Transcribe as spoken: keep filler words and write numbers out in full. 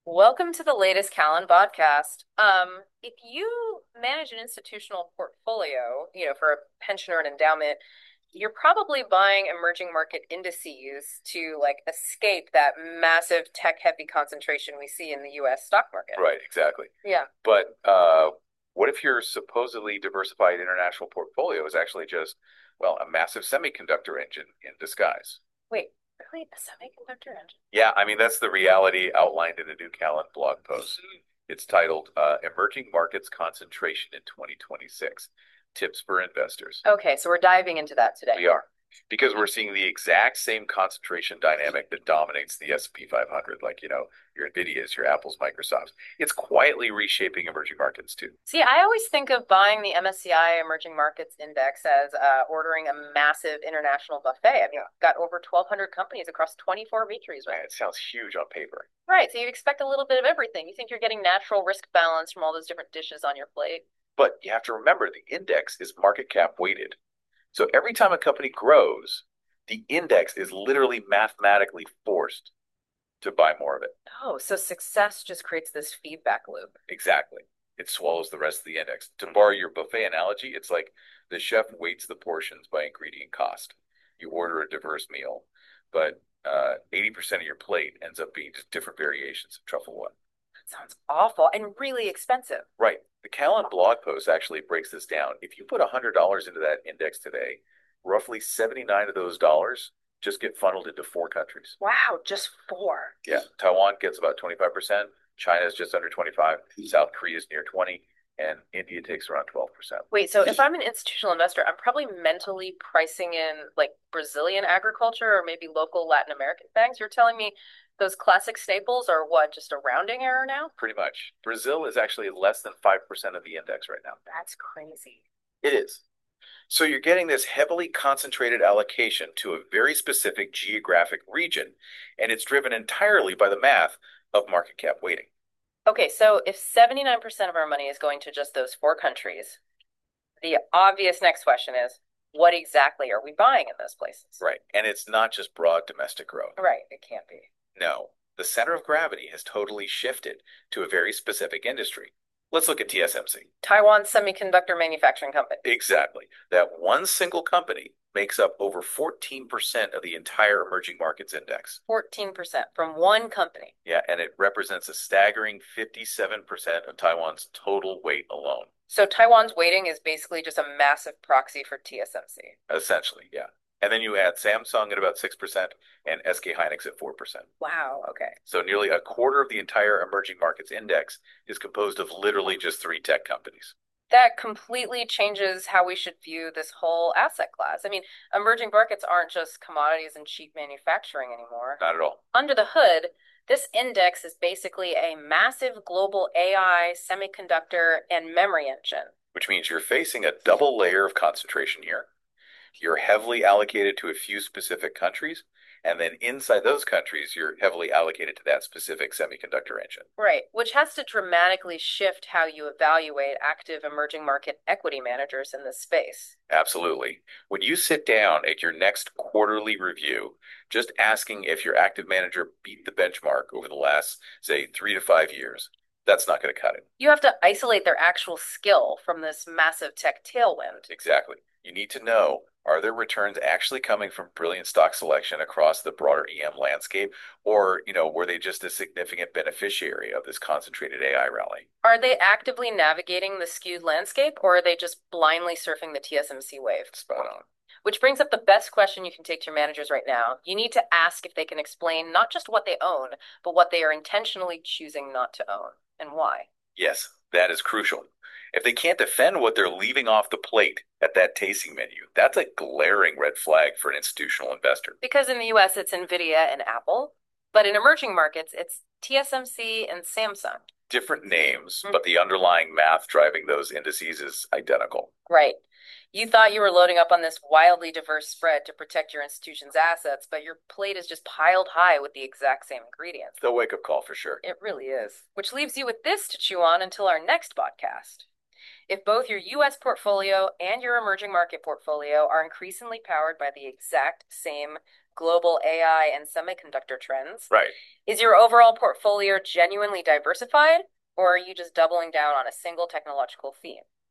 Welcome to the latest Callan podcast. Um, if you manage an institutional portfolio, you know, for a pension or an endowment, you're probably buying emerging market indices to like escape that massive tech-heavy concentration we see in the U S stock market. Right, exactly. Yeah. But uh, what if your supposedly diversified international portfolio is actually just, well, a massive semiconductor engine in disguise? Wait, really? A semiconductor engine? Yeah, I mean, that's the reality outlined in a new Callan blog post. It's titled uh, Emerging Markets Concentration in twenty twenty-six Tips for Investors. Okay, so we're diving into that today. We are. Because we're seeing the exact same concentration dynamic that dominates the S and P five hundred, like, you know, your Nvidias, your Apples, Microsofts. It's quietly reshaping emerging markets too. See, I always think of buying the M S C I Emerging Markets Index as uh, ordering a massive international buffet. I mean, we've got over twelve hundred companies across twenty-four regions, right? Man, it sounds huge on paper. Right, so you'd expect a little bit of everything. You think you're getting natural risk balance from all those different dishes on your plate. But you have to remember the index is market cap weighted. So every time a company grows, the index is literally mathematically forced to buy more of it. Oh, so success just creates this feedback loop. Exactly. It swallows the rest of the index. To borrow your buffet analogy, it's like the chef weights the portions by ingredient cost. You order a diverse meal, but uh, eighty percent of your plate ends up being just different variations of truffle one. That sounds awful and really expensive. Right. The Callan blog post actually breaks this down. If you put one hundred dollars into that index today, roughly seventy-nine of those dollars just get funneled into four countries. Wow, just four. Yeah. Taiwan gets about twenty-five percent. China is just under twenty-five. South Korea is near twenty. And India takes around twelve percent. Wait, so if I'm an institutional investor, I'm probably mentally pricing in like Brazilian agriculture or maybe local Latin American things. You're telling me those classic staples are what, just a rounding error now? Pretty much. Brazil is actually less than five percent of the index right now. That's crazy. It is. So you're getting this heavily concentrated allocation to a very specific geographic region, and it's driven entirely by the math of market cap weighting. Okay, so if seventy-nine percent of our money is going to just those four countries, the obvious next question is, what exactly are we buying in those places? Right. And it's not just broad domestic growth. Right, it can't be. No. The center of gravity has totally shifted to a very specific industry. Let's look at T S M C. Taiwan Semiconductor Manufacturing Company. Exactly. That one single company makes up over fourteen percent of the entire emerging markets index. fourteen percent from one company. Yeah, and it represents a staggering fifty-seven percent of Taiwan's total weight alone. So Taiwan's weighting is basically just a massive proxy for T S M C. Essentially, yeah. And then you add Samsung at about six percent and S K Hynix at four percent. Wow, okay. So nearly a quarter of the entire emerging markets index is composed of literally just three tech companies. That completely changes how we should view this whole asset class. I mean, emerging markets aren't just commodities and cheap manufacturing anymore. Not at all. Under the hood, this index is basically a massive global A I, semiconductor, and memory engine. Which means you're facing a double layer of concentration here. You're heavily allocated to a few specific countries, and then inside those countries, you're heavily allocated to that specific semiconductor engine. Right, which has to dramatically shift how you evaluate active emerging market equity managers in this space. Absolutely. When you sit down at your next quarterly review, just asking if your active manager beat the benchmark over the last, say, three to five years, that's not going to cut it. You have to isolate their actual skill from this massive tech tailwind. Exactly. You need to know, are their returns actually coming from brilliant stock selection across the broader E M landscape? Or, you know, were they just a significant beneficiary of this concentrated A I rally? Are they actively navigating the skewed landscape, or are they just blindly surfing the T S M C wave? Spot on. Which brings up the best question you can take to your managers right now. You need to ask if they can explain not just what they own, but what they are intentionally choosing not to own and why. Yes, that is crucial. If they can't defend what they're leaving off the plate at that tasting menu, that's a glaring red flag for an institutional investor. Because in the U S, it's Nvidia and Apple, but in emerging markets, it's T S M C and Samsung. Different names, mm-hmm. but the underlying math driving those indices is identical. Right. You thought you were loading up on this wildly diverse spread to protect your institution's assets, but your plate is just piled high with the exact same ingredients. The wake-up call for sure. It really is. Which leaves you with this to chew on until our next podcast. If both your U S portfolio and your emerging market portfolio are increasingly powered by the exact same global A I and semiconductor trends. Right. Is your overall portfolio genuinely diversified, or are you just doubling down on a single technological theme?